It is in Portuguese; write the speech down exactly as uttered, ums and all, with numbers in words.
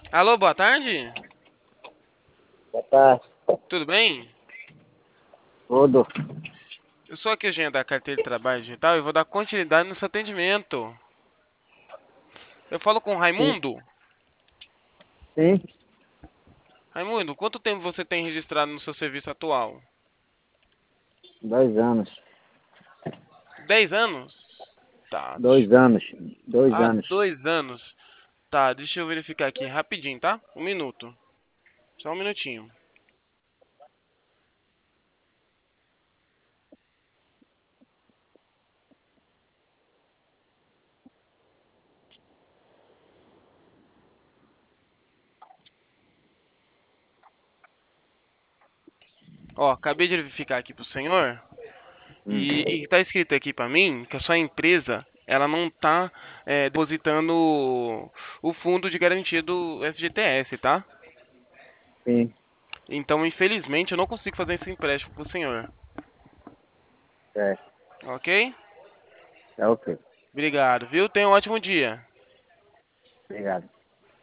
Alô, boa tarde? Boa tarde. Tudo bem? Tudo. Eu sou aqui o agente da carteira de trabalho digital e vou dar continuidade no seu atendimento. Eu falo com o Sim, Raimundo? sim, Raimundo, quanto tempo você tem registrado no seu serviço atual? dois anos. Dez anos? Tá, deixa Dois eu ver anos. aqui. Dois Ah, anos. dois anos. Tá, deixa eu verificar aqui rapidinho, tá? Um minuto. Só um minutinho. Ó, acabei de verificar aqui pro senhor. Hum. E, e tá escrito aqui pra mim que a sua empresa ela não tá é, depositando o, o fundo de garantia do F G T S, tá? Sim, Então, infelizmente, eu não consigo fazer esse empréstimo pro senhor. é. Ok? É ok. Obrigado, viu? Tenha um ótimo dia. Obrigado.